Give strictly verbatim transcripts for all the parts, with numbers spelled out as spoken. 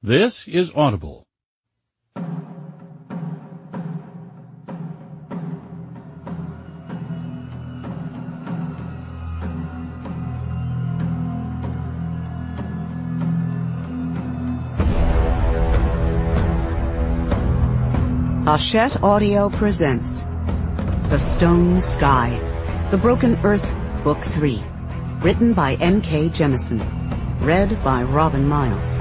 This is Audible. Hachette Audio presents The Stone Sky, The Broken Earth, Book three, written by N K Jemisin, read by Robin Miles.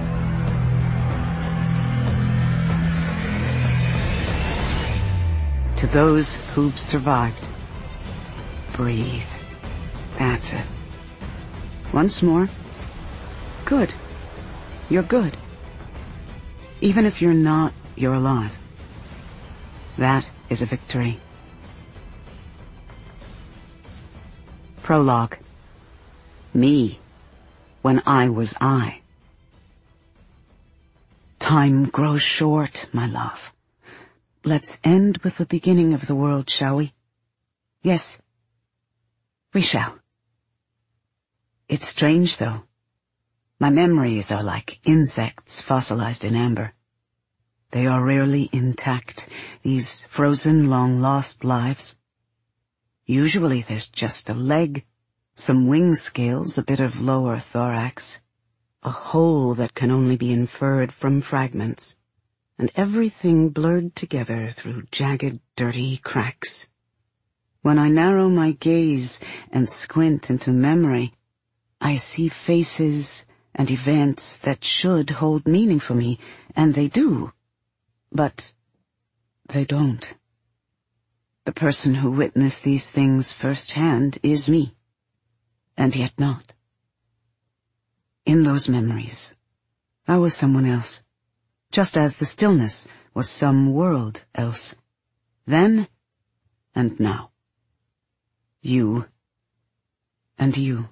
To those who've survived, breathe. That's it. Once more. Good. You're good. Even if you're not, you're alive. That is a victory. Prologue. Me, when I was I. Time grows short, my love. Let's end with the beginning of the world, shall we? Yes, we shall. It's strange, though. My memories are like insects fossilized in amber. They are rarely intact, these frozen, long-lost lives. Usually there's just a leg, some wing scales, a bit of lower thorax, a hole that can only be inferred from fragments, and everything blurred together through jagged, dirty cracks. When I narrow my gaze and squint into memory, I see faces and events that should hold meaning for me, and they do. But they don't. The person who witnessed these things firsthand is me, and yet not. In those memories, I was someone else, just as the stillness was some world else, then and now. You and you.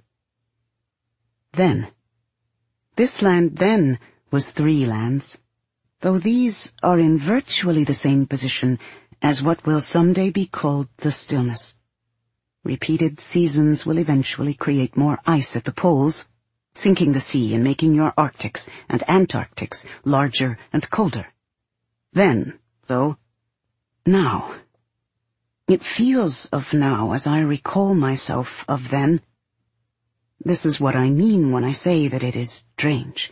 Then. This land then was three lands, though these are in virtually the same position as what will someday be called the stillness. Repeated seasons will eventually create more ice at the poles, sinking the sea and making your Arctics and Antarctics larger and colder. Then, though, now. It feels of now as I recall myself of then. This is what I mean when I say that it is strange.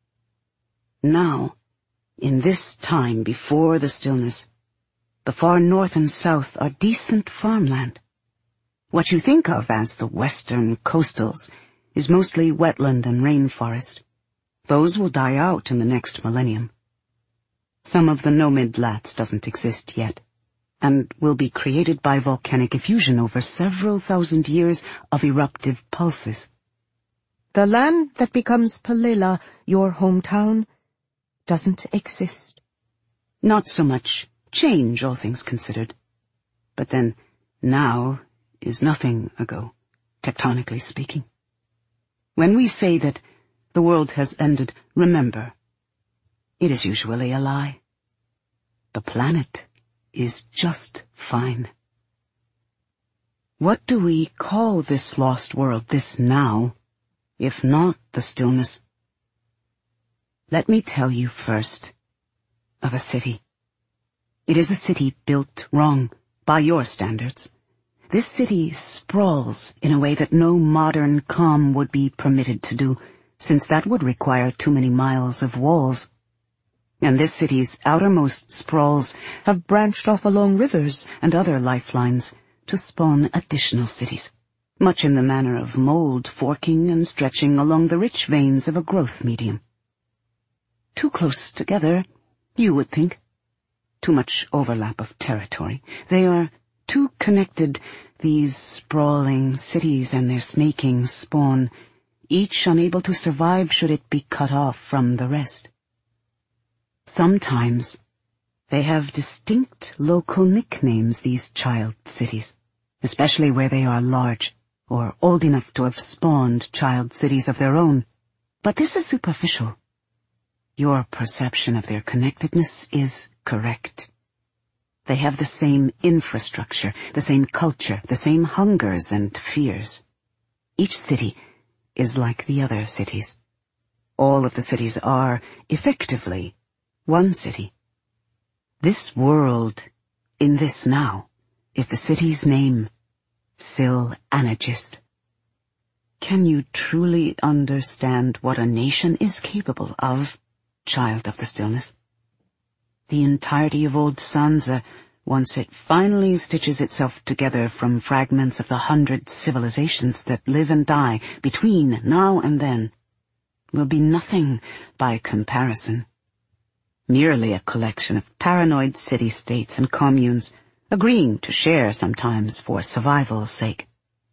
Now, in this time before the stillness, the far north and south are decent farmland. What you think of as the western coastals is mostly wetland and rainforest. Those will die out in the next millennium. Some of the Nomad-Lats doesn't exist yet, and will be created by volcanic effusion over several thousand years of eruptive pulses. The land that becomes Pelela, your hometown, doesn't exist. Not so much change, all things considered. But then, now is nothing ago, tectonically speaking. When we say that the world has ended, remember, it is usually a lie. The planet is just fine. What do we call this lost world, this now, if not the stillness? Let me tell you first of a city. It is a city built wrong, by your standards. This city sprawls in a way that no modern calm would be permitted to do, since that would require too many miles of walls. And this city's outermost sprawls have branched off along rivers and other lifelines to spawn additional cities, much in the manner of mold forking and stretching along the rich veins of a growth medium. Too close together, you would think. Too much overlap of territory. They are too connected, these sprawling cities and their snaking spawn, each unable to survive should it be cut off from the rest. Sometimes they have distinct local nicknames, these child cities, especially where they are large or old enough to have spawned child cities of their own. But this is superficial. Your perception of their connectedness is correct. They have the same infrastructure, the same culture, the same hungers and fears. Each city is like the other cities. All of the cities are, effectively, one city. This world, in this now, is the city's name, Syl Anagist. Can you truly understand what a nation is capable of, child of the stillness? The entirety of old Sansa, once it finally stitches itself together from fragments of the hundred civilizations that live and die between now and then, will be nothing by comparison. Merely a collection of paranoid city-states and communes, agreeing to share sometimes for survival's sake.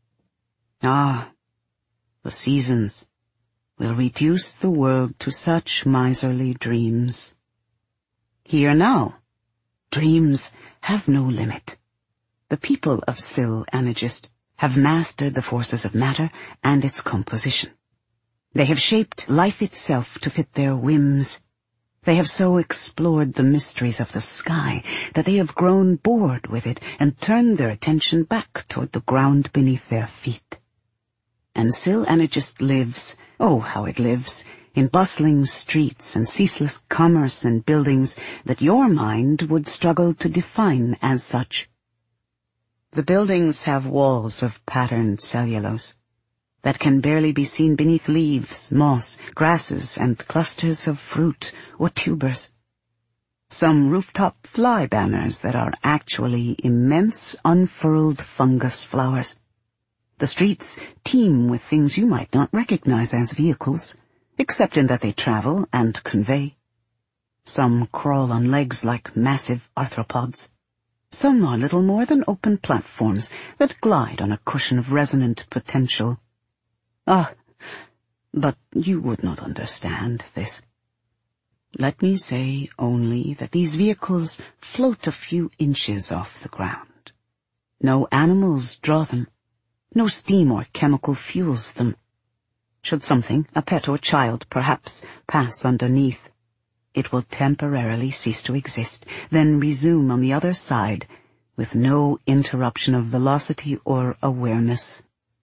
Ah, the seasons will reduce the world to such miserly dreams. Here now, dreams have no limit. The people of Syl Anagist have mastered the forces of matter and its composition. They have shaped life itself to fit their whims. They have so explored the mysteries of the sky that they have grown bored with it and turned their attention back toward the ground beneath their feet. And Syl Anagist lives, oh how it lives, in bustling streets and ceaseless commerce and buildings that your mind would struggle to define as such. The buildings have walls of patterned cellulose that can barely be seen beneath leaves, moss, grasses, and clusters of fruit or tubers. Some rooftop fly banners that are actually immense unfurled fungus flowers. The streets teem with things you might not recognize as vehicles, except in that they travel and convey. Some crawl on legs like massive arthropods. Some are little more than open platforms that glide on a cushion of resonant potential. Ah, but you would not understand this. Let me say only that these vehicles float a few inches off the ground. No animals draw them. No steam or chemical fuels them. Should something, a pet or child perhaps, pass underneath, it will temporarily cease to exist, then resume on the other side with no interruption of velocity or awareness.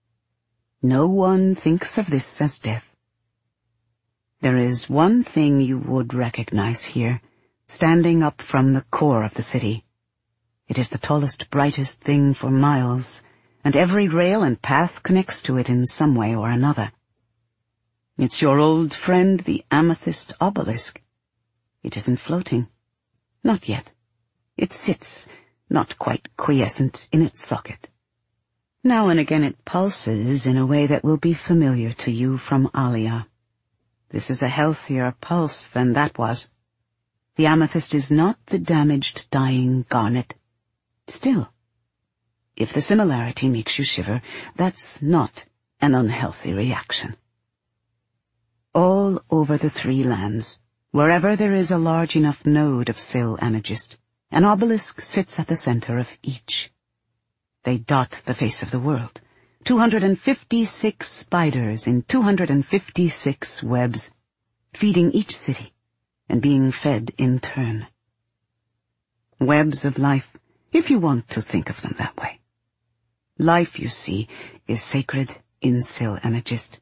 No one thinks of this as death. There is one thing you would recognize here, standing up from the core of the city. It is the tallest, brightest thing for miles, and every rail and path connects to it in some way or another. It's your old friend, the amethyst obelisk. It isn't floating. Not yet. It sits, not quite quiescent, in its socket. Now and again it pulses in a way that will be familiar to you from Alia. This is a healthier pulse than that was. The amethyst is not the damaged, dying garnet. Still, if the similarity makes you shiver, that's not an unhealthy reaction. All over the three lands, wherever there is a large enough node of Syl Anagist, an obelisk sits at the center of each. They dot the face of the world. two hundred fifty-six spiders in two hundred fifty-six webs, feeding each city and being fed in turn. Webs of life, if you want to think of them that way. Life, you see, is sacred in Syl Anagist.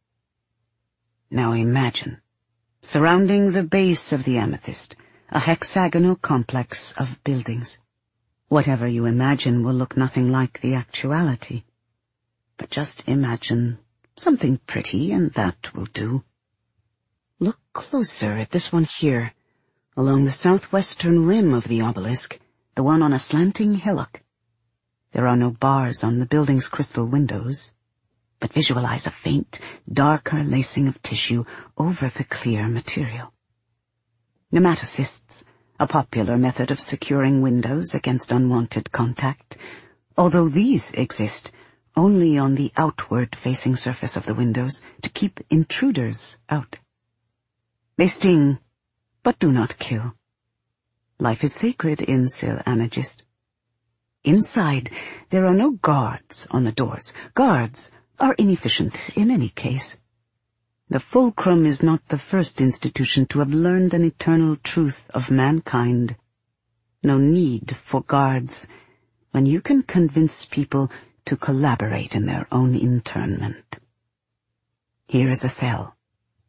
Now imagine, surrounding the base of the amethyst, a hexagonal complex of buildings. Whatever you imagine will look nothing like the actuality. But just imagine something pretty, and that will do. Look closer at this one here, along the southwestern rim of the obelisk, the one on a slanting hillock. There are no bars on the building's crystal windows, but visualize a faint, darker lacing of tissue over the clear material. Nematocysts, a popular method of securing windows against unwanted contact, although these exist only on the outward-facing surface of the windows to keep intruders out. They sting, but do not kill. Life is sacred in Syl Anagist. Inside, there are no guards on the doors. Guards are inefficient in any case. The fulcrum is not the first institution to have learned an eternal truth of mankind. No need for guards when you can convince people to collaborate in their own internment. Here is a cell,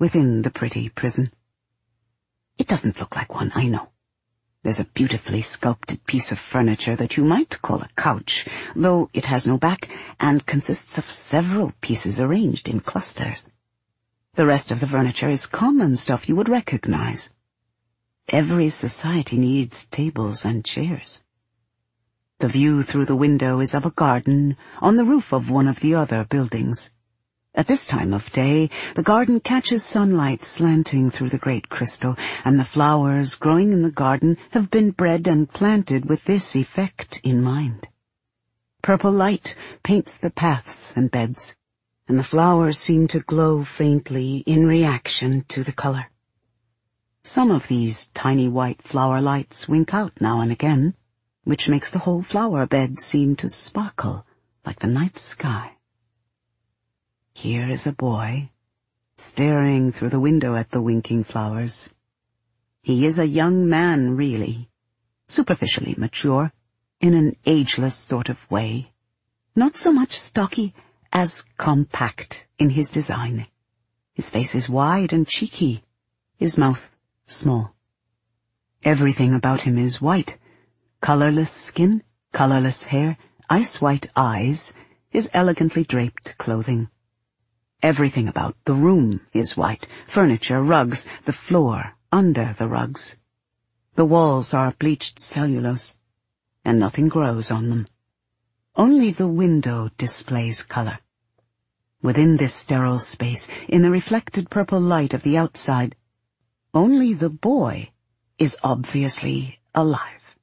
within the pretty prison. It doesn't look like one, I know. There's a beautifully sculpted piece of furniture that you might call a couch, though it has no back and consists of several pieces arranged in clusters. The rest of the furniture is common stuff you would recognize. Every society needs tables and chairs. The view through the window is of a garden on the roof of one of the other buildings. At this time of day, the garden catches sunlight slanting through the great crystal, and the flowers growing in the garden have been bred and planted with this effect in mind. Purple light paints the paths and beds, and the flowers seem to glow faintly in reaction to the color. Some of these tiny white flower lights wink out now and again, which makes the whole flower bed seem to sparkle like the night sky. Here is a boy, staring through the window at the winking flowers. He is a young man, really, superficially mature, in an ageless sort of way, not so much stocky as compact in his design. His face is wide and cheeky, his mouth small. Everything about him is white, colorless skin, colorless hair, ice-white eyes, his elegantly draped clothing. Everything about the room is white, furniture, rugs, the floor, under the rugs. The walls are bleached cellulose, and nothing grows on them. Only the window displays color. Within this sterile space, in the reflected purple light of the outside, only the boy is obviously alive.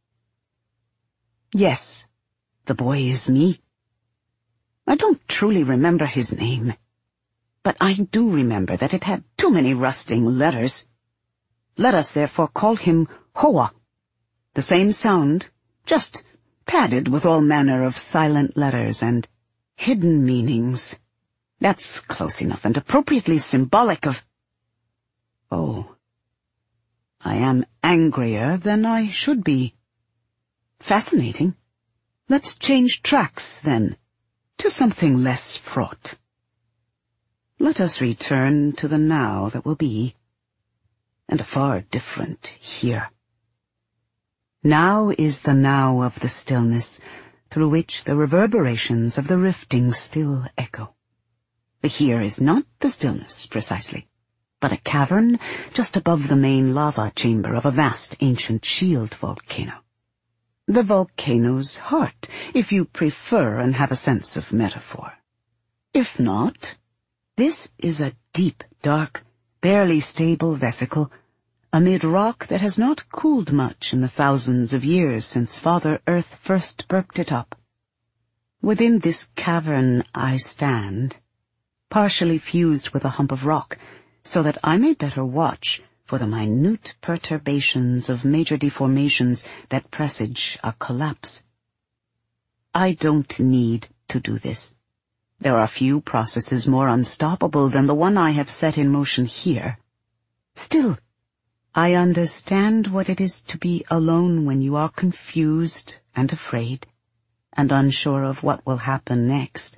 Yes, the boy is me. I don't truly remember his name, but I do remember that it had too many rusting letters. Let us therefore call him Hoa, the same sound, just padded with all manner of silent letters and hidden meanings. That's close enough and appropriately symbolic of... Oh, I am angrier than I should be. Fascinating. Let's change tracks, then, to something less fraught. Let us return to the now that will be, and a far different here. Now is the now of the stillness, through which the reverberations of the rifting still echo. The here is not the stillness, precisely, but a cavern just above the main lava chamber of a vast ancient shield volcano. The volcano's heart, if you prefer and have a sense of metaphor. If not, this is a deep, dark, barely stable vesicle amid rock that has not cooled much in the thousands of years since Father Earth first burped it up. Within this cavern I stand, partially fused with a hump of rock, so that I may better watch for the minute perturbations of major deformations that presage a collapse. I don't need to do this. There are few processes more unstoppable than the one I have set in motion here. Still, I understand what it is to be alone when you are confused and afraid, and unsure of what will happen next.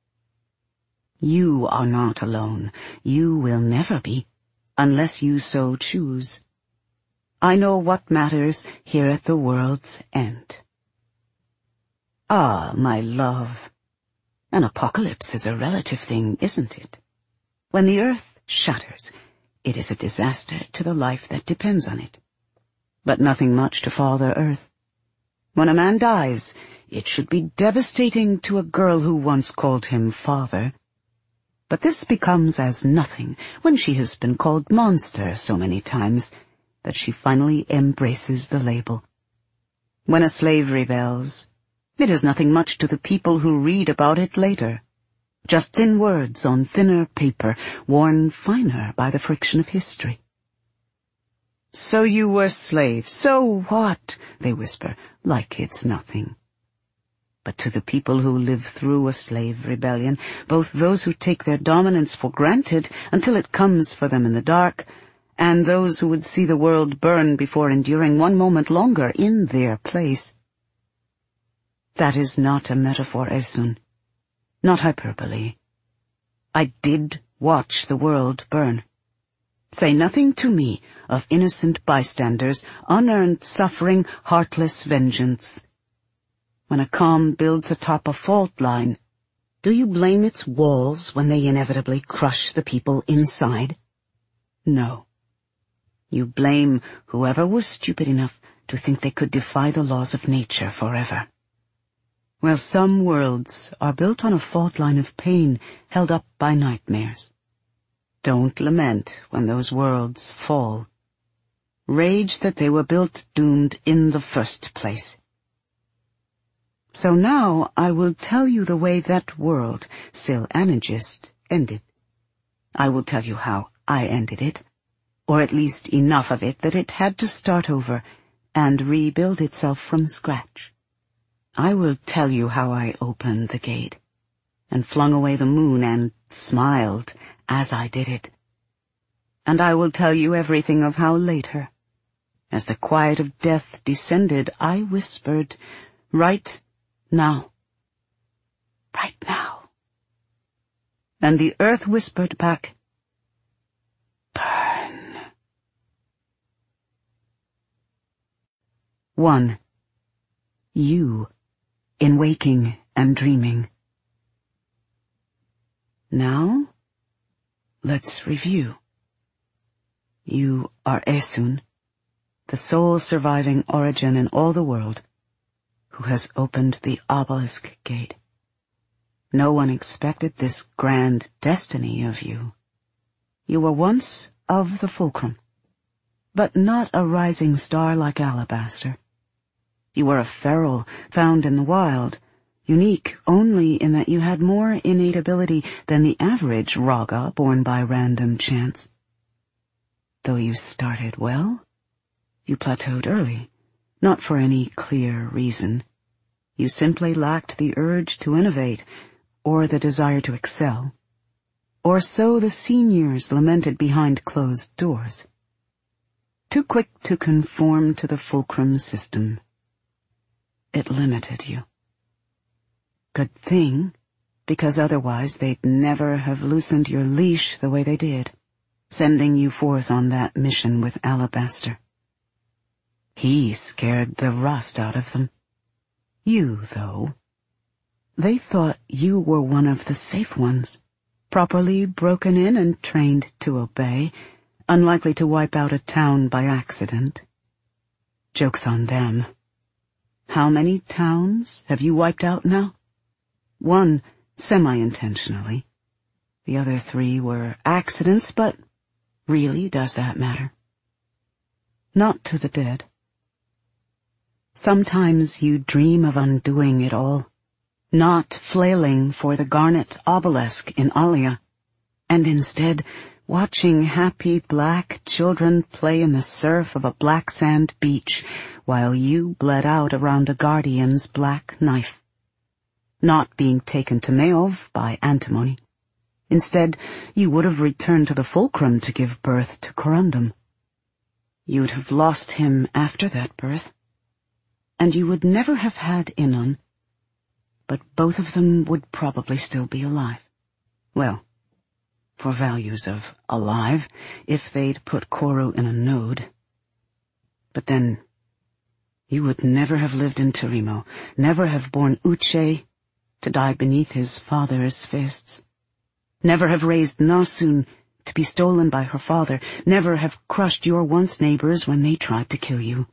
You are not alone. You will never be, unless you so choose. I know what matters here at the world's end. Ah, my love, an apocalypse is a relative thing, isn't it? When the earth shatters, it is a disaster to the life that depends on it, but nothing much to Father Earth. When a man dies, it should be devastating to a girl who once called him father. But this becomes as nothing when she has been called monster so many times that she finally embraces the label. When a slave rebels, it is nothing much to the people who read about it later. Just thin words on thinner paper, worn finer by the friction of history. So you were slaves, so what? They whisper, like it's nothing. But to the people who live through a slave rebellion, both those who take their dominance for granted until it comes for them in the dark, and those who would see the world burn before enduring one moment longer in their place. That is not a metaphor, Esun. Not hyperbole. I did watch the world burn. Say nothing to me of innocent bystanders, unearned suffering, heartless vengeance. When a calm builds atop a fault line, do you blame its walls when they inevitably crush the people inside? No. You blame whoever was stupid enough to think they could defy the laws of nature forever. Well, some worlds are built on a fault line of pain held up by nightmares. Don't lament when those worlds fall. Rage that they were built doomed in the first place. So now I will tell you the way that world, Sil-Anagist, ended. I will tell you how I ended it, or at least enough of it that it had to start over and rebuild itself from scratch. I will tell you how I opened the gate, and flung away the moon and smiled as I did it. And I will tell you everything of how later, as the quiet of death descended, I whispered, right now. Right now. And the earth whispered back, burn. One. You, in waking and dreaming. Now, let's review. You are Esun, the sole surviving origin in all the world, who has opened the obelisk gate. No one expected this grand destiny of you. You were once of the fulcrum, but not a rising star like Alabaster. You were a feral found in the wild, unique only in that you had more innate ability than the average Raga born by random chance. Though you started well, you plateaued early, not for any clear reason. You simply lacked the urge to innovate, or the desire to excel. Or so the seniors lamented behind closed doors. Too quick to conform to the fulcrum system. It limited you. Good thing, because otherwise they'd never have loosened your leash the way they did, sending you forth on that mission with Alabaster. He scared the rust out of them. You, though, they thought you were one of the safe ones, properly broken in and trained to obey, unlikely to wipe out a town by accident. Joke's on them. How many towns have you wiped out now? One semi-intentionally. The other three were accidents, but really, does that matter? Not to the dead. Sometimes you dream of undoing it all, not flailing for the garnet obelisk in Alia, and instead watching happy black children play in the surf of a black sand beach while you bled out around a guardian's black knife. Not being taken to Maelv by antimony. Instead, you would have returned to the fulcrum to give birth to Corundum. You'd have lost him after that birth, and you would never have had Inun, but both of them would probably still be alive. Well, for values of alive, if they'd put Koru in a node. But then, you would never have lived in Terimo, never have borne Uche to die beneath his father's fists, never have raised Nasun to be stolen by her father, never have crushed your once neighbors when they tried to kill you.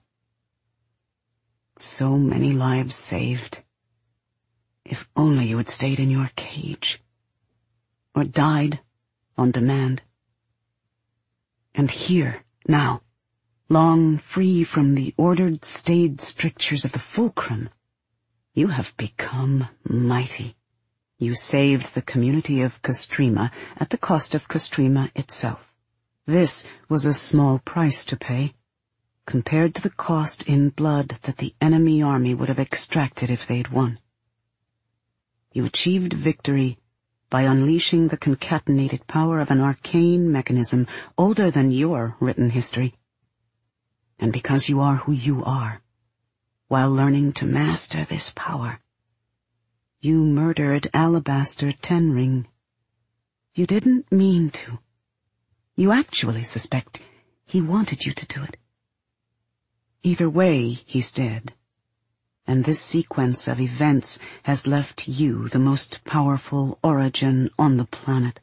So many lives saved. If only you had stayed in your cage, or died on demand. And here, now, long free from the ordered, staid strictures of the fulcrum, you have become mighty. You saved the community of Kostrima at the cost of Kostrima itself. This was a small price to pay, compared to the cost in blood that the enemy army would have extracted if they'd won. You achieved victory by unleashing the concatenated power of an arcane mechanism older than your written history. And because you are who you are, while learning to master this power, you murdered Alabaster Tenring. You didn't mean to. you actually suspect he wanted you to do it. Either way, he's dead. And this sequence of events has left you the most powerful origin on the planet.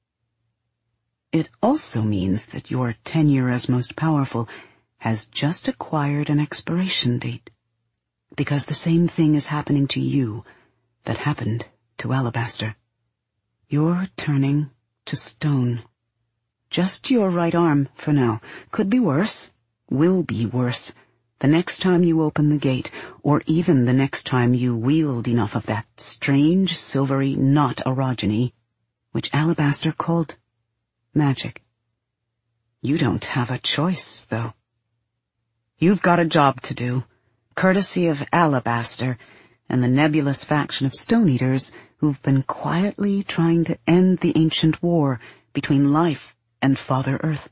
It also means that your tenure as most powerful has just acquired an expiration date, because the same thing is happening to you that happened to Alabaster. You're turning to stone. Just your right arm for now. Could be worse. Will be worse. The next time you open the gate, or even the next time you wield enough of that strange silvery not orogeny, which Alabaster called magic. You don't have a choice, though. You've got a job to do, courtesy of Alabaster and the nebulous faction of Stone Eaters who've been quietly trying to end the ancient war between life and Father Earth.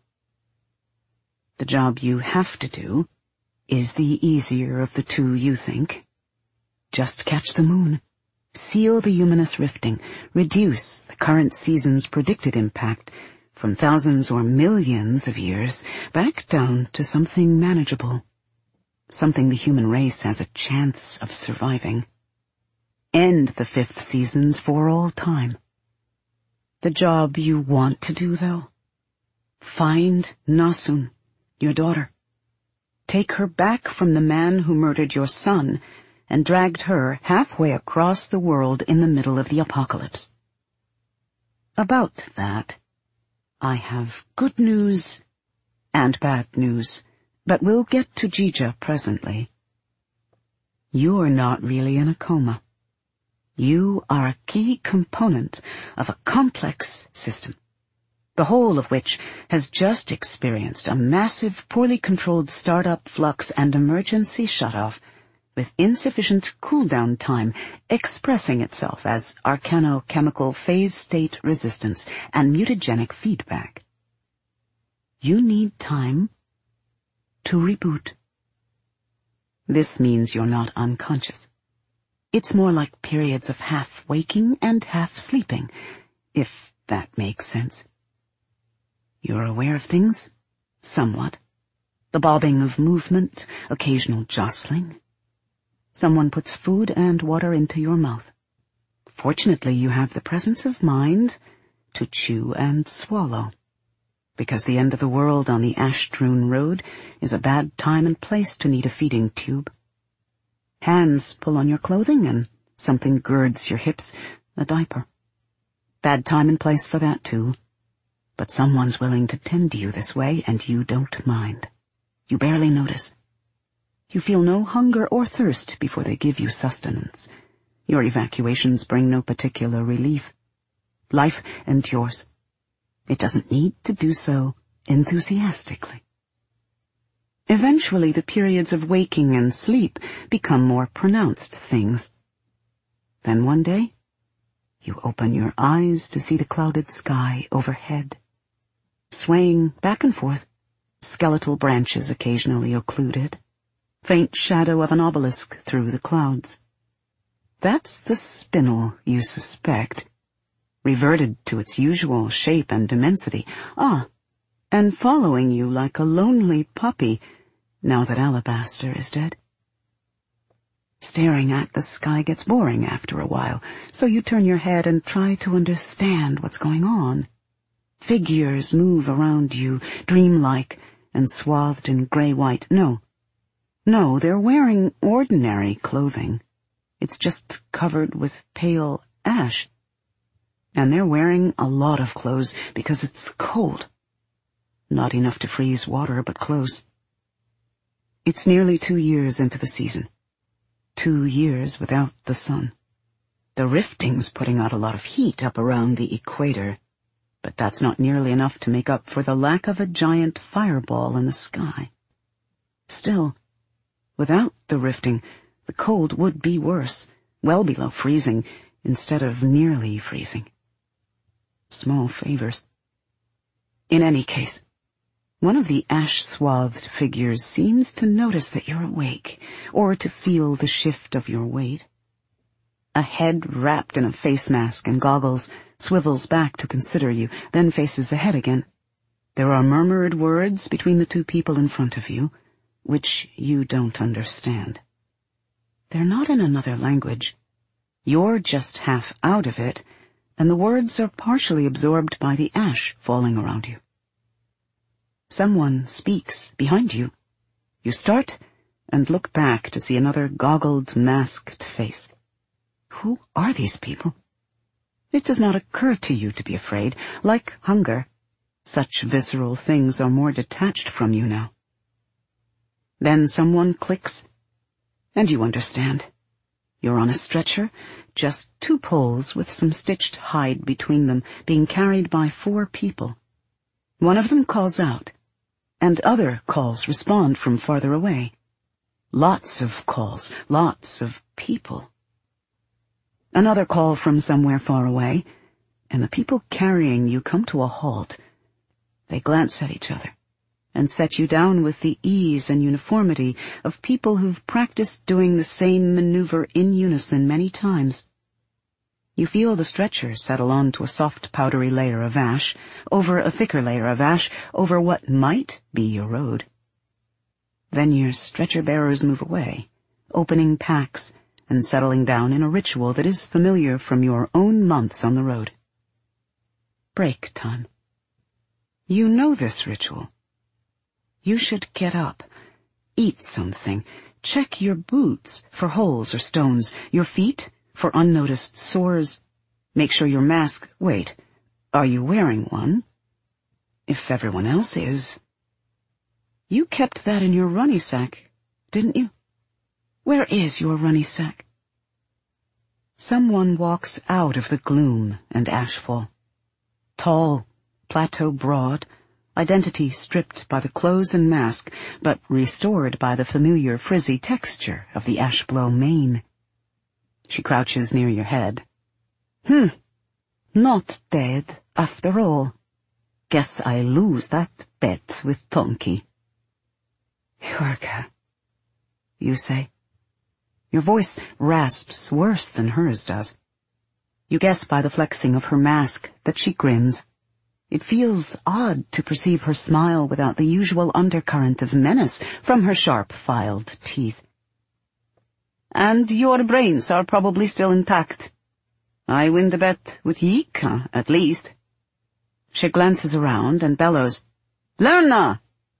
The job you have to do is the easier of the two, you think. Just catch the moon, seal the Humanus rifting, reduce the current season's predicted impact from thousands or millions of years back down to something manageable, something the human race has a chance of surviving. End the fifth seasons for all time. The job you want to do, though? Find Nasun, your daughter. Take her back from the man who murdered your son and dragged her halfway across the world in the middle of the apocalypse. About that, I have good news and bad news, but we'll get to Jija presently. You're not really in a coma. You are a key component of a complex system, the whole of which has just experienced a massive, poorly controlled startup flux and emergency shutoff, with insufficient cool-down time expressing itself as arcanochemical phase-state resistance and mutagenic feedback. You need time to reboot. This means you're not unconscious. It's more like periods of half waking and half sleeping, if that makes sense. You're aware of things, somewhat. The bobbing of movement, occasional jostling. Someone puts food and water into your mouth. Fortunately, you have the presence of mind to chew and swallow, because the end of the world on the Ashdrun Road is a bad time and place to need a feeding tube. Hands pull on your clothing and something girds your hips, a diaper. Bad time and place for that, too. But someone's willing to tend to you this way, and you don't mind. You barely notice. You feel no hunger or thirst before they give you sustenance. Your evacuations bring no particular relief. Life endures. It doesn't need to do so enthusiastically. Eventually, the periods of waking and sleep become more pronounced things. Then one day, you open your eyes to see the clouded sky overhead, swaying back and forth, skeletal branches occasionally occluded, faint shadow of an obelisk through the clouds. That's the spinel, you suspect, reverted to its usual shape and immensity. Ah, and following you like a lonely puppy, now that Alabaster is dead. Staring at the sky gets boring after a while, so you turn your head and try to understand what's going on. Figures move around you, dreamlike and swathed in gray-white. No, no, they're wearing ordinary clothing. It's just covered with pale ash. And they're wearing a lot of clothes because it's cold. Not enough to freeze water, but close. It's nearly two years into the season. Two years without the sun. The rifting's putting out a lot of heat up around the equator, but that's not nearly enough to make up for the lack of a giant fireball in the sky. Still, without the rifting, the cold would be worse, well below freezing, instead of nearly freezing. Small favors. In any case, one of the ash-swathed figures seems to notice that you're awake, or to feel the shift of your weight. A head wrapped in a face mask and goggles swivels back to consider you, then faces ahead again. There are murmured words between the two people in front of you, which you don't understand. They're not in another language. You're just half out of it, and the words are partially absorbed by the ash falling around you. Someone speaks behind you. You start and look back to see another goggled, masked face. Who are these people? It does not occur to you to be afraid. Like hunger, such visceral things are more detached from you now. Then someone clicks, and you understand. You're on a stretcher, just two poles with some stitched hide between them, being carried by four people. One of them calls out, and other calls respond from farther away. Lots of calls, lots of people. Another call from somewhere far away, and the people carrying you come to a halt. They glance at each other and set you down with the ease and uniformity of people who've practiced doing the same maneuver in unison many times. You feel the stretcher settle onto a soft powdery layer of ash, over a thicker layer of ash, over what might be your road. Then your stretcher bearers move away, opening packs and settling down in a ritual that is familiar from your own months on the road. Break time. You know this ritual. You should get up, eat something, check your boots for holes or stones, your feet for unnoticed sores, make sure your mask, wait, are you wearing one? If everyone else is. You kept that in your runny sack, didn't you? Where is your runny sack? Someone walks out of the gloom and ashfall. Tall, plateau broad, identity stripped by the clothes and mask, but restored by the familiar frizzy texture of the ashblow mane. She crouches near your head. Hmm, not dead after all. Guess I lose that bet with Tonki. Hjorka, you say. Your voice rasps worse than hers does. You guess by the flexing of her mask that she grins. It feels odd to perceive her smile without the usual undercurrent of menace from her sharp-filed teeth. And your brains are probably still intact. I win the bet with Yika, at least. She glances around and bellows, Lerna!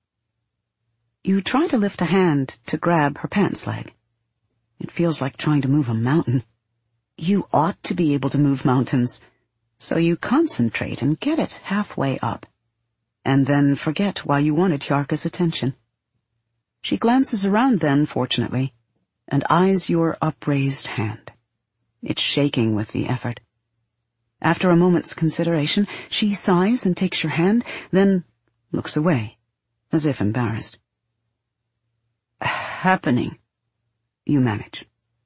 You try to lift a hand to grab her pants leg. It feels like trying to move a mountain. You ought to be able to move mountains. So you concentrate and get it halfway up, and then forget why you wanted Hjorka's attention. She glances around then, fortunately, and eyes your upraised hand. It's shaking with the effort. After a moment's consideration, she sighs and takes your hand, then looks away, as if embarrassed. Happening, you manage.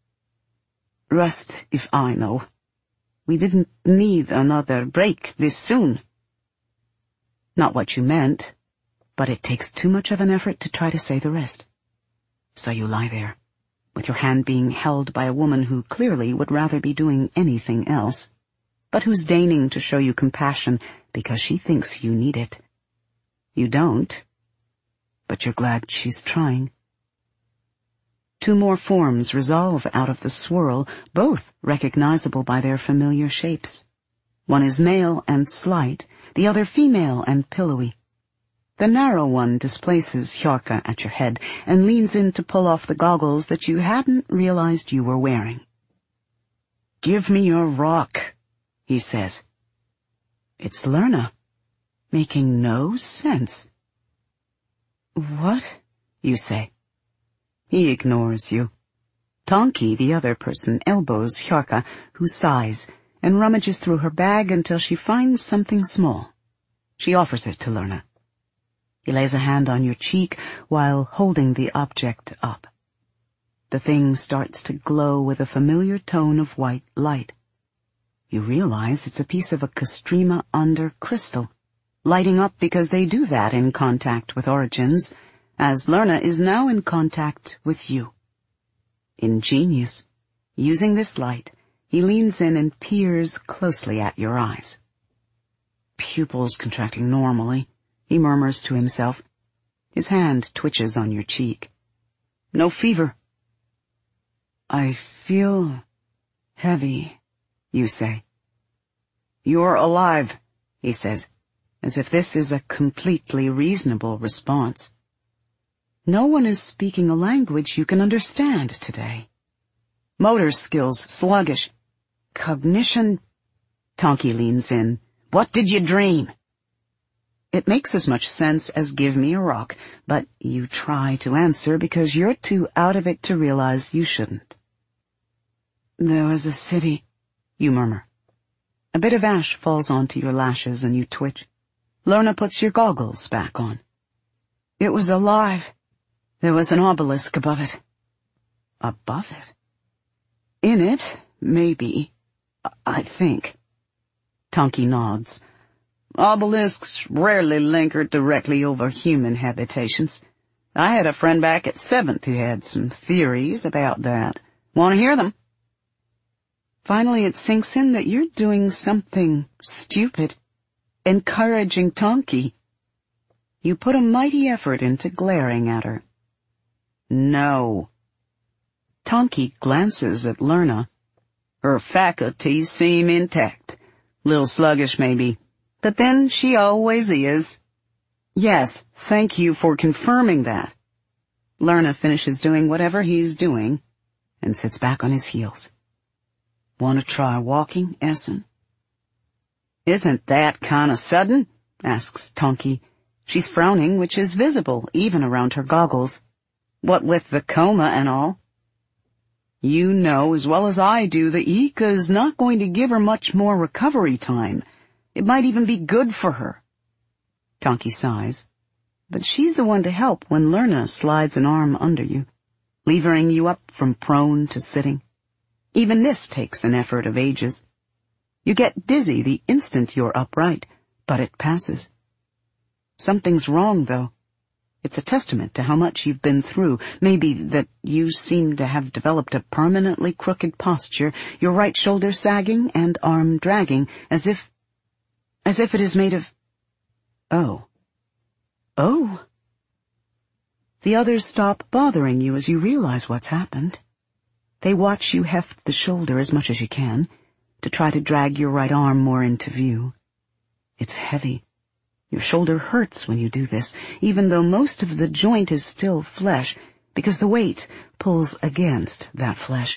Rust if I know. We didn't need another break this soon. Not what you meant, but it takes too much of an effort to try to say the rest. So you lie there, with your hand being held by a woman who clearly would rather be doing anything else, but who's deigning to show you compassion because she thinks you need it. You don't, but you're glad she's trying. Two more forms resolve out of the swirl, both recognizable by their familiar shapes. One is male and slight, the other female and pillowy. The narrow one displaces Hjorka at your head and leans in to pull off the goggles that you hadn't realized you were wearing. Give me your rock, he says. It's Lerna, making no sense. What? You say. He ignores you. Tonki, the other person, elbows Hjorka, who sighs, and rummages through her bag until she finds something small. She offers it to Lerna. He lays a hand on your cheek while holding the object up. The thing starts to glow with a familiar tone of white light. You realize it's a piece of a Castrema under crystal, lighting up because they do that in contact with Origins, as Lerna is now in contact with you. Ingenious. Using this light, he leans in and peers closely at your eyes. Pupils contracting normally, he murmurs to himself. His hand twitches on your cheek. No fever. I feel heavy, you say. You're alive, he says, as if this is a completely reasonable response. No one is speaking a language you can understand today. Motor skills sluggish. Cognition. Tonky leans in. What did you dream? It makes as much sense as give me a rock, but you try to answer because you're too out of it to realize you shouldn't. There was a city, you murmur. A bit of ash falls onto your lashes and you twitch. Lorna puts your goggles back on. It was alive. There was an obelisk above it. Above it? In it, maybe. I think. Tonky nods. Obelisks rarely lingered directly over human habitations. I had a friend back at seventh who had some theories about that. Want to hear them? Finally it sinks in that you're doing something stupid, encouraging Tonky. You put a mighty effort into glaring at her. No. Tonky glances at Lorna. Her faculties seem intact. Little sluggish, maybe. But then she always is. Yes, thank you for confirming that. Lorna finishes doing whatever he's doing and sits back on his heels. Want to try walking, Essen? Isn't that kinda sudden? Asks Tonky. She's frowning, which is visible even around her goggles. What with the coma and all. You know as well as I do that Ika's not going to give her much more recovery time. It might even be good for her. Tonky sighs. But she's the one to help when Lorna slides an arm under you, levering you up from prone to sitting. Even this takes an effort of ages. You get dizzy the instant you're upright, but it passes. Something's wrong, though. It's a testament to how much you've been through. Maybe that you seem to have developed a permanently crooked posture, your right shoulder sagging and arm dragging, as if... as if it is made of... Oh. Oh. The others stop bothering you as you realize what's happened. They watch you heft the shoulder as much as you can, to try to drag your right arm more into view. It's heavy. Your shoulder hurts when you do this, even though most of the joint is still flesh, because the weight pulls against that flesh.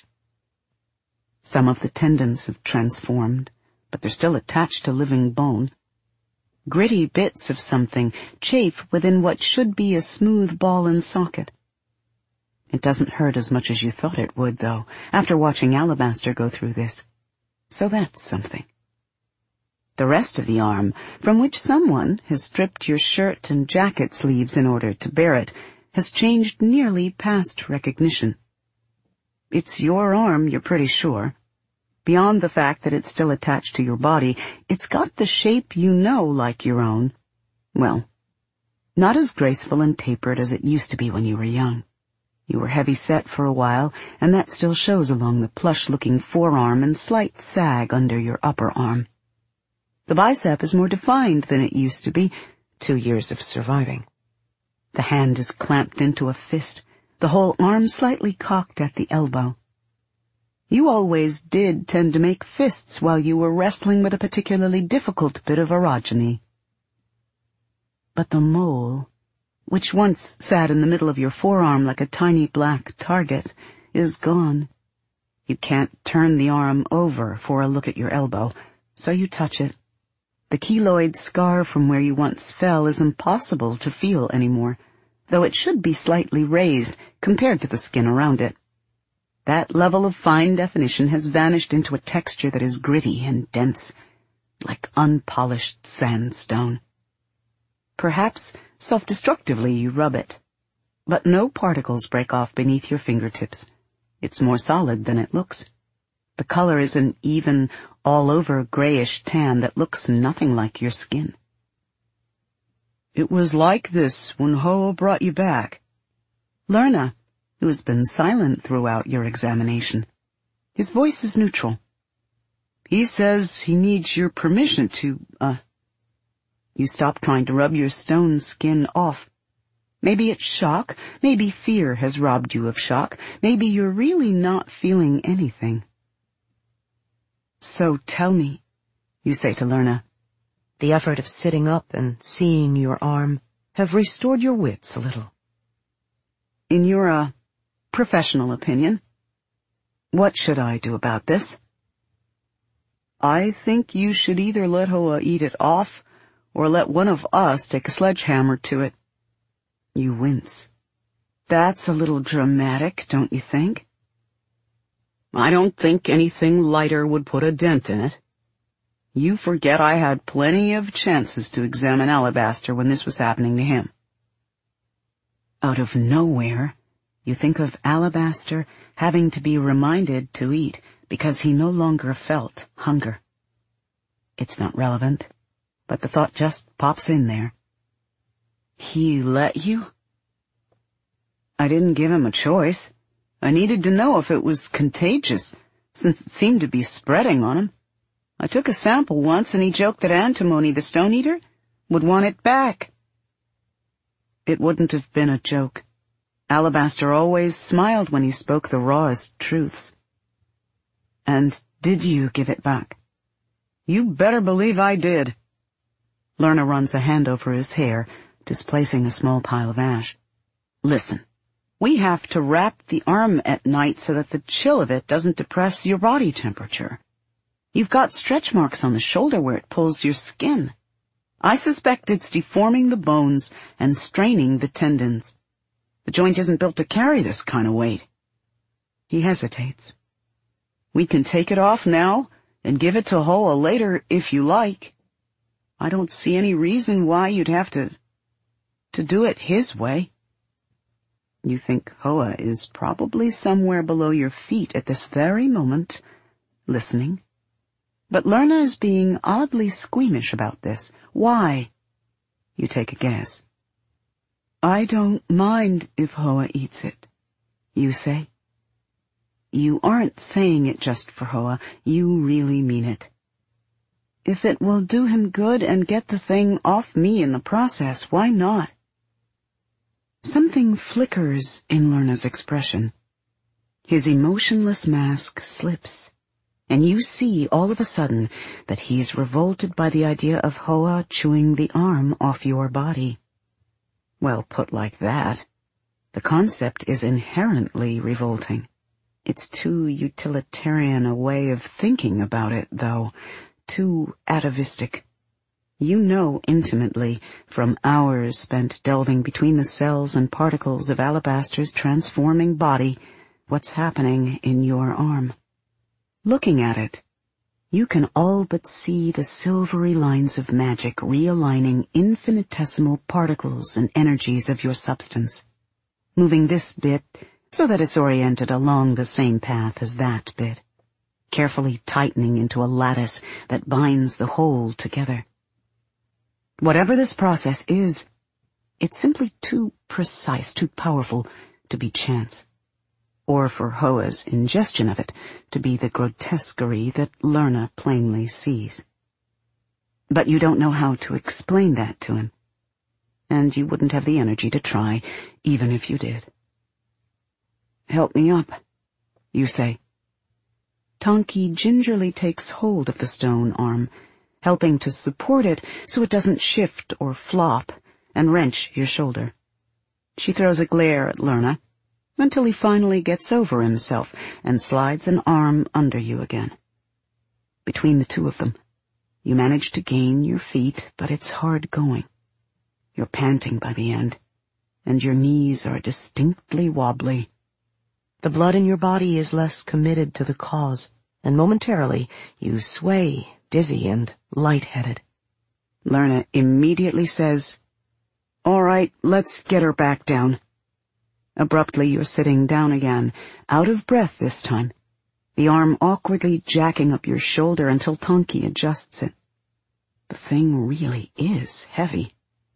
Some of the tendons have transformed, but they're still attached to living bone. Gritty bits of something chafe within what should be a smooth ball and socket. It doesn't hurt as much as you thought it would, though, after watching Alabaster go through this. So that's something. The rest of the arm, from which someone has stripped your shirt and jacket sleeves in order to bear it, has changed nearly past recognition. It's your arm, you're pretty sure. Beyond the fact that it's still attached to your body, it's got the shape you know like your own. Well, not as graceful and tapered as it used to be when you were young. You were heavy-set for a while, and that still shows along the plush-looking forearm and slight sag under your upper arm. The bicep is more defined than it used to be, two years of surviving. The hand is clamped into a fist, the whole arm slightly cocked at the elbow. You always did tend to make fists while you were wrestling with a particularly difficult bit of orogeny. But the mole, which once sat in the middle of your forearm like a tiny black target, is gone. You can't turn the arm over for a look at your elbow, so you touch it. The keloid scar from where you once fell is impossible to feel anymore, though it should be slightly raised compared to the skin around it. That level of fine definition has vanished into a texture that is gritty and dense, like unpolished sandstone. Perhaps self-destructively you rub it, but no particles break off beneath your fingertips. It's more solid than it looks. The color is an even, all-over grayish tan that looks nothing like your skin. It was like this when Ho brought you back. Lorna, who has been silent throughout your examination. His voice is neutral. He says he needs your permission to, uh... You stop trying to rub your stone skin off. Maybe it's shock, maybe fear has robbed you of shock, maybe you're really not feeling anything. So tell me, you say to Lerna, the effort of sitting up and seeing your arm have restored your wits a little. In your, uh, professional opinion, what should I do about this? I think you should either let Hoa eat it off, or let one of us take a sledgehammer to it. You wince. That's a little dramatic, don't you think? I don't think anything lighter would put a dent in it. You forget I had plenty of chances to examine Alabaster when this was happening to him. Out of nowhere, you think of Alabaster having to be reminded to eat because he no longer felt hunger. It's not relevant, but the thought just pops in there. He let you? I didn't give him a choice. I needed to know if it was contagious, since it seemed to be spreading on him. I took a sample once and he joked that Antimony, the Stone Eater, would want it back. It wouldn't have been a joke. Alabaster always smiled when he spoke the rawest truths. And did you give it back? You better believe I did. Lerna runs a hand over his hair, displacing a small pile of ash. Listen, we have to wrap the arm at night so that the chill of it doesn't depress your body temperature. You've got stretch marks on the shoulder where it pulls your skin. I suspect it's deforming the bones and straining the tendons. The joint isn't built to carry this kind of weight. He hesitates. We can take it off now and give it to Hoa later if you like. I don't see any reason why you'd have to, to do it his way. You think Hoa is probably somewhere below your feet at this very moment, listening. But Lerna is being oddly squeamish about this. Why? You take a guess. I don't mind if Hoa eats it, you say. You aren't saying it just for Hoa. You really mean it. If it will do him good and get the thing off me in the process, why not? Something flickers in Lerna's expression. His emotionless mask slips, and you see all of a sudden that he's revolted by the idea of Hoa chewing the arm off your body. Well, put like that, the concept is inherently revolting. It's too utilitarian a way of thinking about it, though, too atavistic. You know intimately, from hours spent delving between the cells and particles of Alabaster's transforming body, what's happening in your arm. Looking at it, you can all but see the silvery lines of magic realigning infinitesimal particles and energies of your substance, moving this bit so that it's oriented along the same path as that bit, carefully tightening into a lattice that binds the whole together. Whatever this process is, it's simply too precise, too powerful to be chance, or for Hoa's ingestion of it to be the grotesquerie that Lerna plainly sees. But you don't know how to explain that to him, and you wouldn't have the energy to try, even if you did. Help me up, you say. Tonki gingerly takes hold of the stone arm, helping to support it so it doesn't shift or flop and wrench your shoulder. She throws a glare at Lerna until he finally gets over himself and slides an arm under you again. Between the two of them, you manage to gain your feet, but it's hard going. You're panting by the end, and your knees are distinctly wobbly. The blood in your body is less committed to the cause, and momentarily you sway, dizzy and lightheaded. Lerna immediately says, "All right, let's get her back down." Abruptly you're sitting down again, out of breath this time, the arm awkwardly jacking up your shoulder until Tonki adjusts it. The thing really is heavy.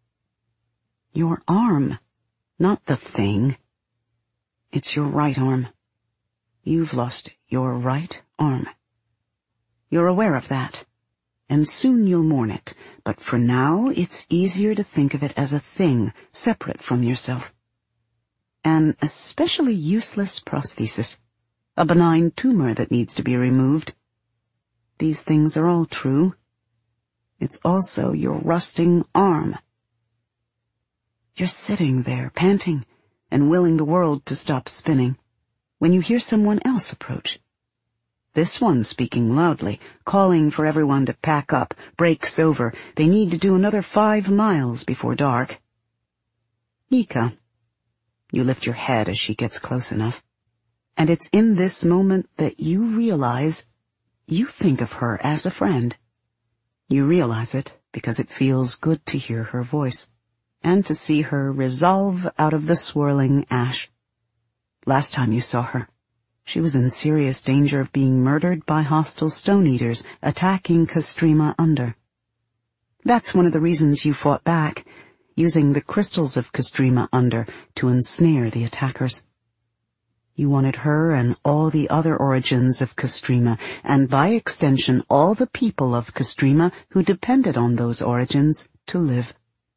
Your arm, not the thing. It's your right arm. You've lost your right arm. You're aware of that, and soon you'll mourn it, but for now it's easier to think of it as a thing separate from yourself. An especially useless prosthesis, a benign tumor that needs to be removed. These things are all true. It's also your rusting arm. You're sitting there, panting, and willing the world to stop spinning, when you hear someone else approach. This one speaking loudly, calling for everyone to pack up, break's over, they need to do another five miles before dark. Yika. You lift your head as she gets close enough, and it's in this moment that you realize you think of her as a friend. You realize it because it feels good to hear her voice, and to see her resolve out of the swirling ash. Last time you saw her, she was in serious danger of being murdered by hostile stone eaters attacking Kostrima Under. That's one of the reasons you fought back, using the crystals of Kostrima Under to ensnare the attackers. You wanted her and all the other origins of Kostrima, and by extension all the people of Kostrima who depended on those origins, to live.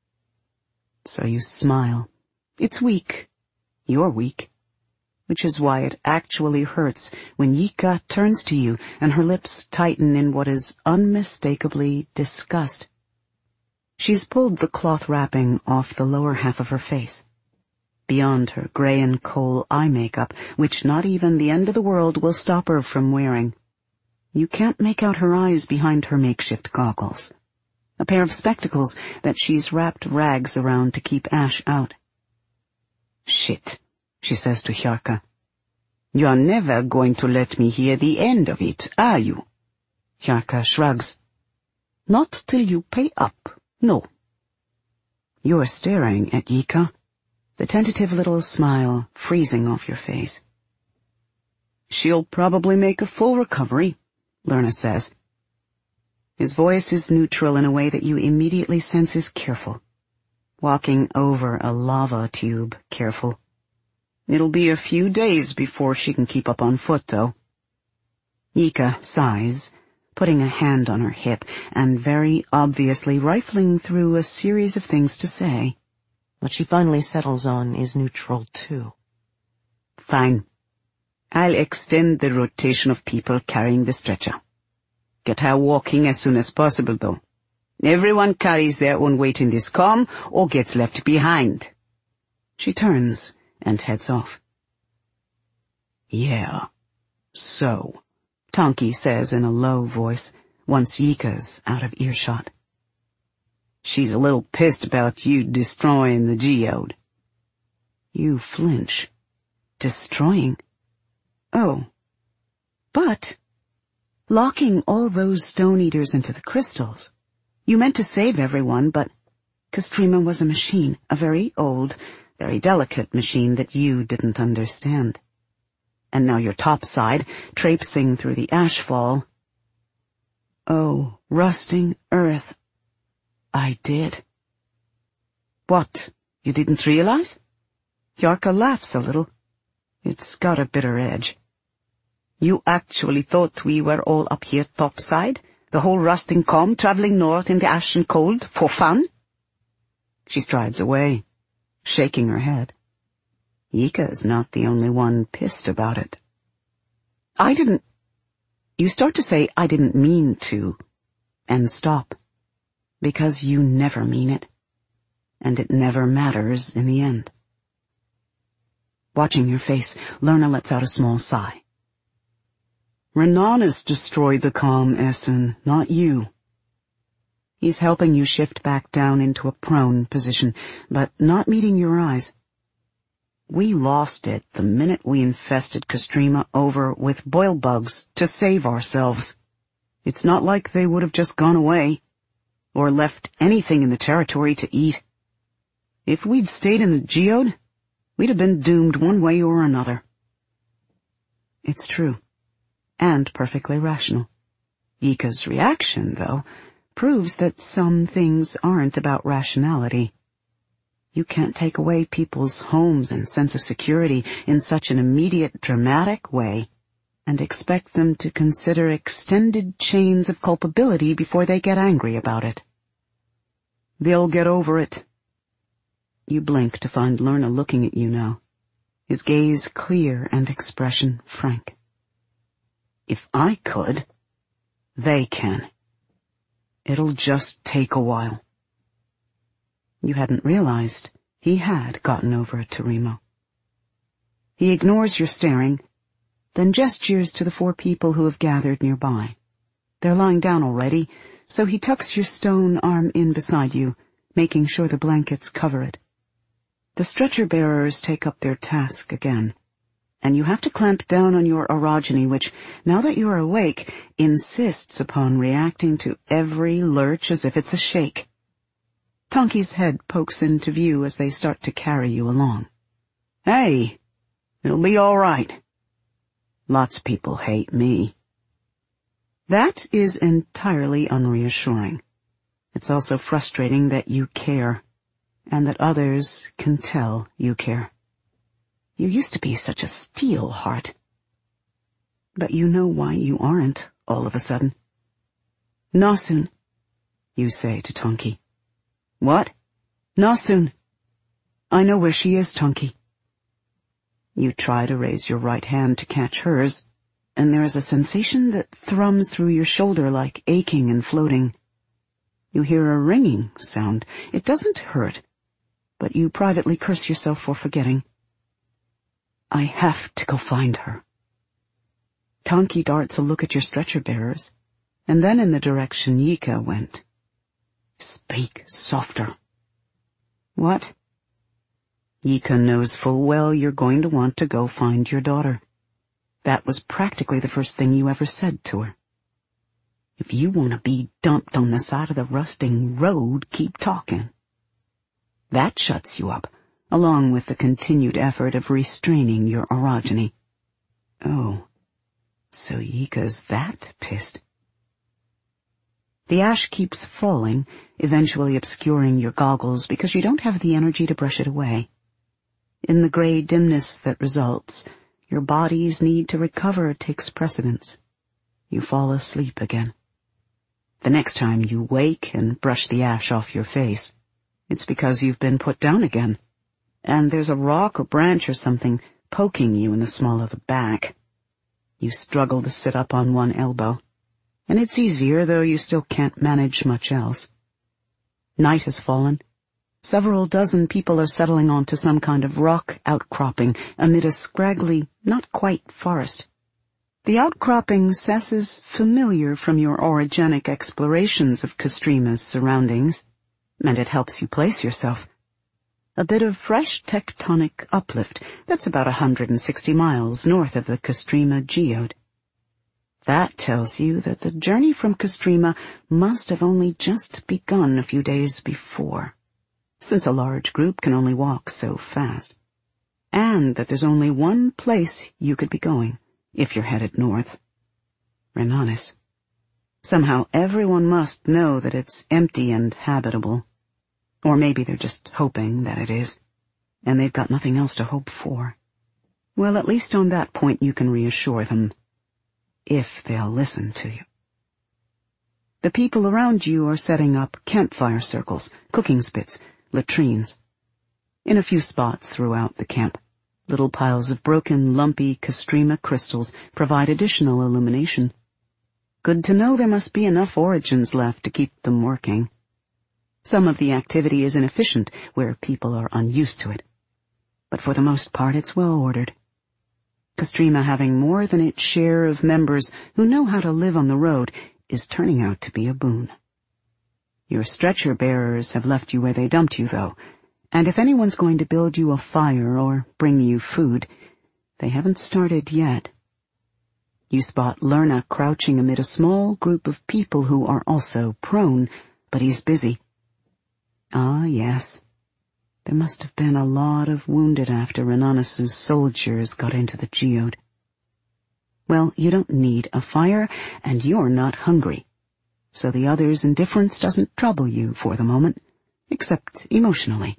So you smile. It's weak. You're weak. Which is why it actually hurts when Yika turns to you and her lips tighten in what is unmistakably disgust. She's pulled the cloth wrapping off the lower half of her face, beyond her gray and coal eye makeup, which not even the end of the world will stop her from wearing. You can't make out her eyes behind her makeshift goggles, a pair of spectacles that she's wrapped rags around to keep ash out. Shit, she says to Hjarka. You're never going to let me hear the end of it, are you? Hjarka shrugs. Not till you pay up, no. You're staring at Yika, the tentative little smile freezing off your face. She'll probably make a full recovery, Lerna says. His voice is neutral in a way that you immediately sense is careful. Walking over a lava tube, careful. It'll be a few days before she can keep up on foot, though. Yika sighs, putting a hand on her hip and very obviously rifling through a series of things to say. What she finally settles on is neutral, too. Fine. I'll extend the rotation of people carrying the stretcher. Get her walking as soon as possible, though. Everyone carries their own weight in this calm or gets left behind. She turns and heads off. Yeah, so, Tonki says in a low voice, once Yika's out of earshot. She's a little pissed about you destroying the geode. You flinch. Destroying? Oh. But, locking all those stone eaters into the crystals. You meant to save everyone, but Kostrima was a machine, a very old, very delicate machine that you didn't understand. And now you're topside, traipsing through the ashfall. Oh, rusting earth. I did. What, you didn't realize? Hjarka laughs a little. It's got a bitter edge. You actually thought we were all up here topside, the whole rusting calm traveling north in the ashen cold, for fun? She strides away, shaking her head. Yika's not the only one pissed about it. I didn't... You start to say, I didn't mean to, and stop. Because you never mean it, and it never matters in the end. Watching your face, Lerna lets out a small sigh. Renanus destroyed the calm, Essen, not you. He's helping you shift back down into a prone position, but not meeting your eyes. We lost it the minute we infested Kostrima over with boil bugs to save ourselves. It's not like they would have just gone away, or left anything in the territory to eat. If we'd stayed in the geode, we'd have been doomed one way or another. It's true, and perfectly rational. Yika's reaction, though, proves that some things aren't about rationality. You can't take away people's homes and sense of security in such an immediate, dramatic way. and expect them to consider extended chains of culpability before they get angry about it. They'll get over it. You blink to find Lerna looking at you now, his gaze clear and expression frank. If I could, they can. It'll just take a while. You hadn't realized he had gotten over it to Remo. He ignores your staring, then gestures to the four people who have gathered nearby. They're lying down already, so he tucks your stone arm in beside you, making sure the blankets cover it. The stretcher-bearers take up their task again, and you have to clamp down on your orogeny, which, now that you are awake, insists upon reacting to every lurch as if it's a shake. Tonki's head pokes into view as they start to carry you along. Hey, it'll be all right. Lots of people hate me. That is entirely unreassuring. It's also frustrating that you care, and that others can tell you care. You used to be such a steel heart. But you know why you aren't, all of a sudden. Nasun, you say to Tonki. What? Nasun. I know where she is, Tonki. You try to raise your right hand to catch hers, and there is a sensation that thrums through your shoulder like aching and floating. You hear a ringing sound. It doesn't hurt, but you privately curse yourself for forgetting. I have to go find her. Tonki darts a look at your stretcher-bearers, and then in the direction Yika went. Speak softer. What? Yika knows full well you're going to want to go find your daughter. That was practically the first thing you ever said to her. If you want to be dumped on the side of the rusting road, keep talking. That shuts you up, along with the continued effort of restraining your orogeny. Oh, so Yika's that pissed. The ash keeps falling, eventually obscuring your goggles because you don't have the energy to brush it away. In the gray dimness that results, your body's need to recover takes precedence. You fall asleep again. The next time you wake and brush the ash off your face, it's because you've been put down again, and there's a rock or branch or something poking you in the small of the back. You struggle to sit up on one elbow, and it's easier, though you still can't manage much else. Night has fallen. Several dozen people are settling onto some kind of rock outcropping amid a scraggly, not quite forest. The outcropping senses familiar from your orogenic explorations of Kostrema's surroundings, and it helps you place yourself. A bit of fresh tectonic uplift that's about one hundred sixty miles north of the Kostrema geode. That tells you that the journey from Kostrema must have only just begun a few days before, since a large group can only walk so fast, and that there's only one place you could be going if you're headed north. Renanis. Somehow everyone must know that it's empty and habitable. Or maybe they're just hoping that it is, and they've got nothing else to hope for. Well, at least on that point you can reassure them, if they'll listen to you. The people around you are setting up campfire circles, cooking spits, latrines. In a few spots throughout the camp, little piles of broken, lumpy Kostrema crystals provide additional illumination. Good to know there must be enough origins left to keep them working. Some of the activity is inefficient where people are unused to it, but for the most part it's well ordered. Kostrema, having more than its share of members who know how to live on the road, is turning out to be a boon. Your stretcher-bearers have left you where they dumped you, though, and if anyone's going to build you a fire or bring you food, they haven't started yet. You spot Lerna crouching amid a small group of people who are also prone, but he's busy. Ah, yes. There must have been a lot of wounded after Renanis' soldiers got into the geode. Well, you don't need a fire, and you're not hungry, so the other's indifference doesn't trouble you for the moment, except emotionally.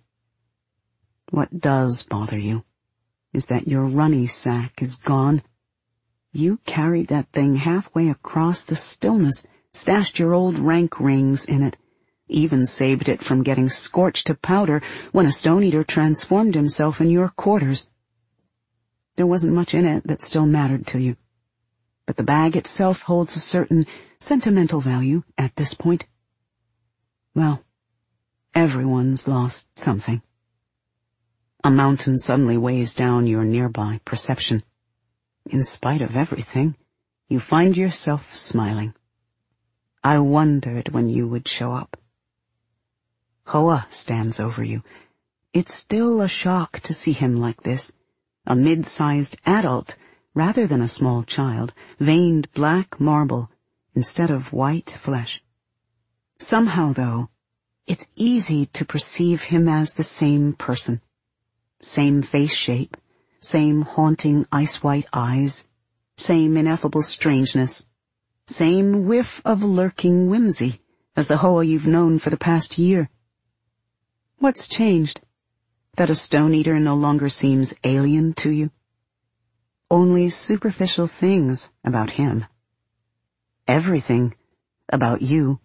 What does bother you is that your runny sack is gone. You carried that thing halfway across the stillness, stashed your old rank rings in it, even saved it from getting scorched to powder when a Stone Eater transformed himself in your quarters. There wasn't much in it that still mattered to you, but the bag itself holds a certain sentimental value at this point. Well, everyone's lost something. A mountain suddenly weighs down your nearby perception. In spite of everything, you find yourself smiling. I wondered when you would show up. Hoa stands over you. It's still a shock to see him like this, a mid-sized adult rather than a small child, veined black marble instead of white flesh. Somehow, though, it's easy to perceive him as the same person. Same face shape, same haunting ice-white eyes, same ineffable strangeness, same whiff of lurking whimsy as the Hoa you've known for the past year. What's changed? That a Stone Eater no longer seems alien to you? Only superficial things about him. Everything about you.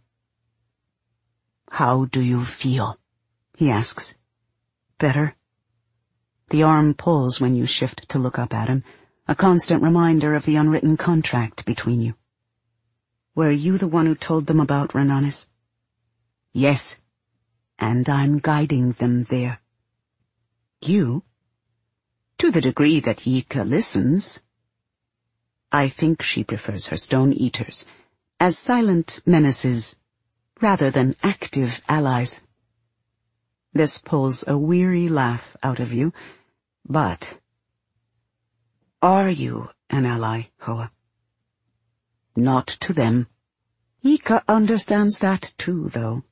How do you feel? He asks. Better? The arm pulls when you shift to look up at him, a constant reminder of the unwritten contract between you. Were you the one who told them about Renanis? Yes, and I'm guiding them there. You? To the degree that Yika listens. I think she prefers her Stone Eaters as silent menaces rather than active allies. This pulls a weary laugh out of you, but are you an ally, Hoa? Not to them. Yika understands that too, though.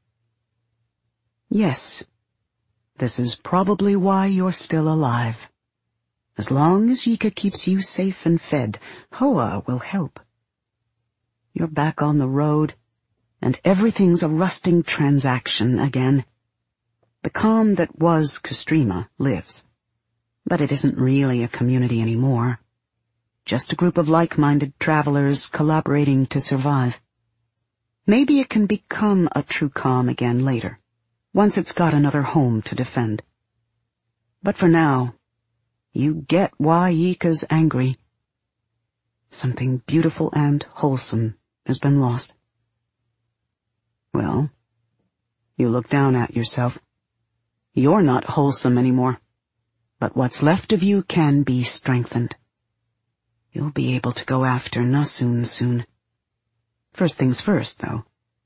Yes, this is probably why you're still alive. As long as Yika keeps you safe and fed, Hoa will help. You're back on the road, and everything's a rusting transaction again. The calm that was Kostrima lives, but it isn't really a community anymore. Just a group of like-minded travelers collaborating to survive. Maybe it can become a true calm again later, once it's got another home to defend. But for now, you get why Yika's angry. Something beautiful and wholesome has been lost. Well, you look down at yourself. You're not wholesome anymore, but what's left of you can be strengthened. You'll be able to go after Nasun soon. First things first, though.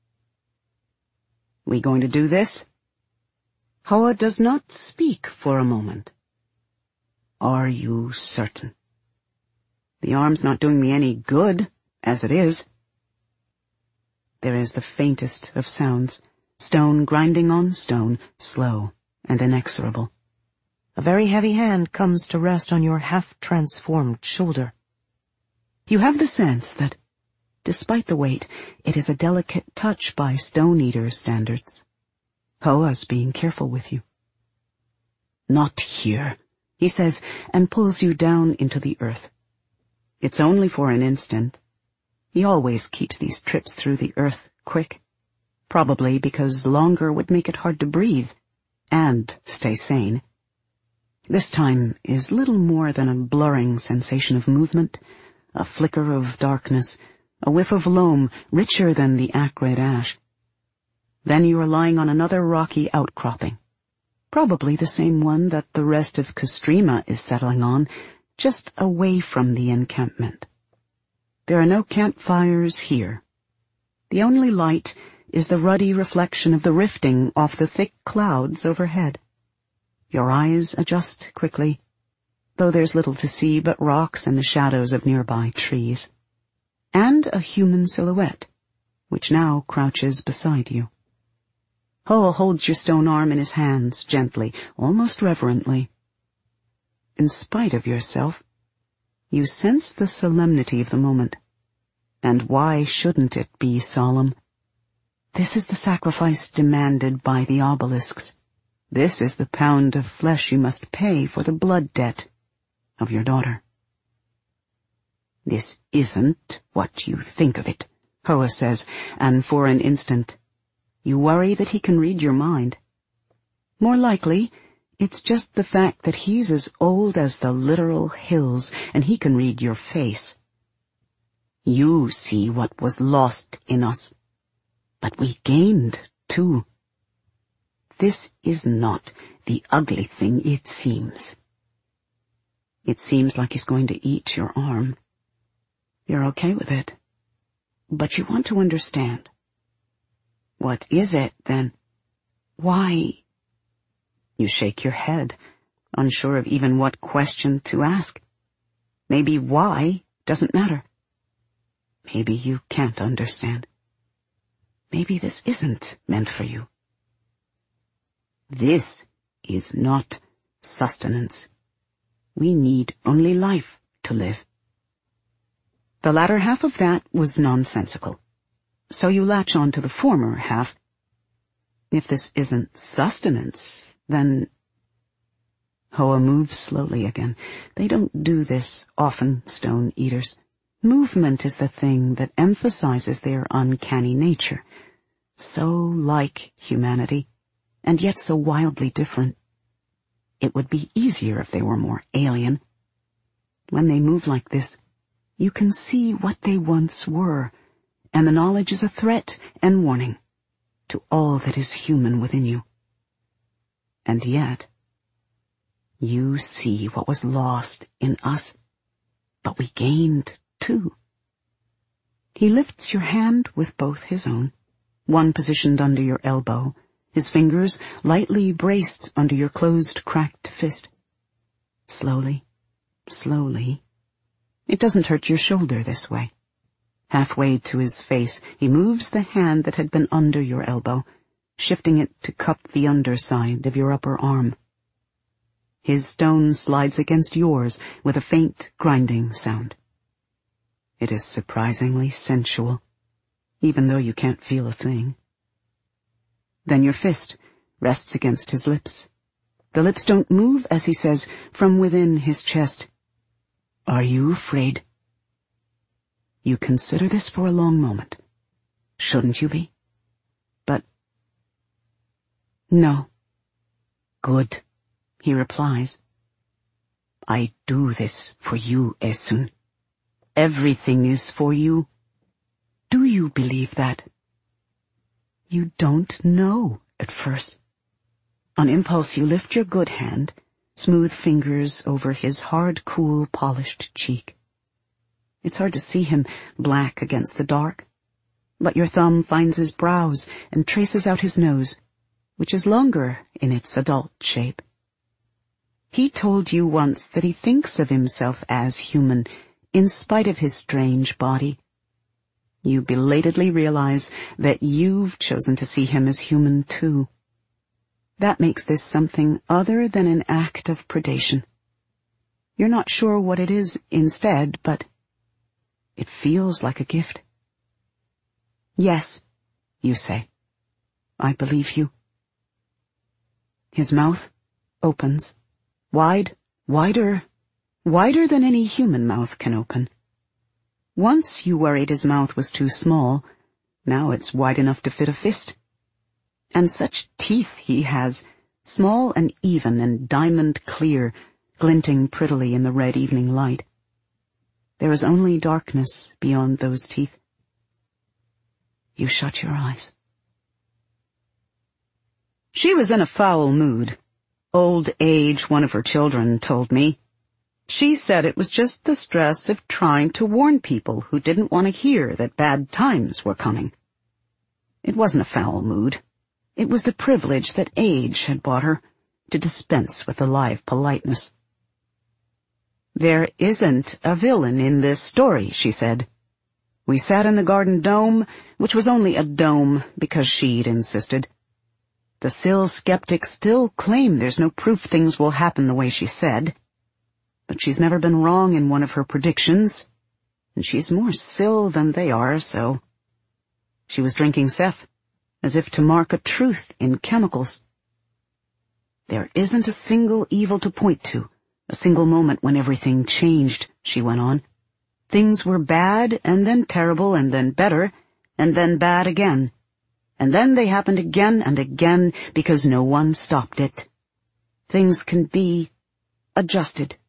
We going to do this? Hoa does not speak for a moment. Are you certain? The arm's not doing me any good, as it is. There is the faintest of sounds, stone grinding on stone, slow and inexorable. A very heavy hand comes to rest on your half-transformed shoulder. You have the sense that, despite the weight, it is a delicate touch by Stone Eater standards. Hoa's being careful with you. Not here, he says, and pulls you down into the earth. It's only for an instant. He always keeps these trips through the earth quick, probably because longer would make it hard to breathe and stay sane. This time is little more than a blurring sensation of movement, a flicker of darkness, a whiff of loam richer than the acrid ash. Then you are lying on another rocky outcropping, probably the same one that the rest of Kostrima is settling on, just away from the encampment. There are no campfires here. The only light is the ruddy reflection of the rifting off the thick clouds overhead. Your eyes adjust quickly, though there's little to see but rocks and the shadows of nearby trees. And a human silhouette, which now crouches beside you. Hoa holds your stone arm in his hands gently, almost reverently. In spite of yourself, you sense the solemnity of the moment. And why shouldn't it be solemn? This is the sacrifice demanded by the obelisks. This is the pound of flesh you must pay for the blood debt of your daughter. This isn't what you think of it, Hoa says, and for an instant, you worry that he can read your mind. More likely, it's just the fact that he's as old as the literal hills, and he can read your face. You see what was lost in us, but we gained, too. This is not the ugly thing it seems. It seems like he's going to eat your arm. You're okay with it, but you want to understand. What is it, then? Why? You shake your head, unsure of even what question to ask. Maybe why doesn't matter. Maybe you can't understand. Maybe this isn't meant for you. This is not sustenance. We need only life to live. The latter half of that was nonsensical, so you latch on to the former half. If this isn't sustenance, then... Hoa moves slowly again. They don't do this often, stone eaters. Movement is the thing that emphasizes their uncanny nature. So like humanity, and yet so wildly different. It would be easier if they were more alien. When they move like this, you can see what they once were, and the knowledge is a threat and warning to all that is human within you. And yet, you see what was lost in us, but we gained too. He lifts your hand with both his own, one positioned under your elbow, his fingers lightly braced under your closed, cracked fist. Slowly, slowly. It doesn't hurt your shoulder this way. Halfway to his face, he moves the hand that had been under your elbow, shifting it to cup the underside of your upper arm. His stone slides against yours with a faint, grinding sound. It is surprisingly sensual, even though you can't feel a thing. Then your fist rests against his lips. The lips don't move as he says, from within his chest, "Are you afraid?" You consider this for a long moment. Shouldn't you be? But... No. Good, he replies. I do this for you, Esun. Everything is for you. Do you believe that? You don't know at first. On impulse, you lift your good hand, smooth fingers over his hard, cool, polished cheek. It's hard to see him black against the dark, but your thumb finds his brows and traces out his nose, which is longer in its adult shape. He told you once that he thinks of himself as human, in spite of his strange body. You belatedly realize that you've chosen to see him as human too. That makes this something other than an act of predation. You're not sure what it is instead, but it feels like a gift. Yes, you say. I believe you. His mouth opens, wide, wider, wider than any human mouth can open. Once you worried his mouth was too small, now it's wide enough to fit a fist. And such teeth he has, small and even and diamond clear, glinting prettily in the red evening light. There is only darkness beyond those teeth. You shut your eyes. She was in a foul mood. Old age, one of her children told me. She said it was just the stress of trying to warn people who didn't want to hear that bad times were coming. It wasn't a foul mood. It was the privilege that age had bought her, to dispense with the live politeness. There isn't a villain in this story, she said. We sat in the garden dome, which was only a dome because she'd insisted. The Sill skeptics still claim there's no proof things will happen the way she said. But she's never been wrong in one of her predictions, and she's more Sill than they are, so... She was drinking Seth, as if to mark a truth in chemicals. There isn't a single evil to point to, a single moment when everything changed, she went on. Things were bad, and then terrible, and then better, and then bad again. And then they happened again and again because no one stopped it. Things can be adjusted.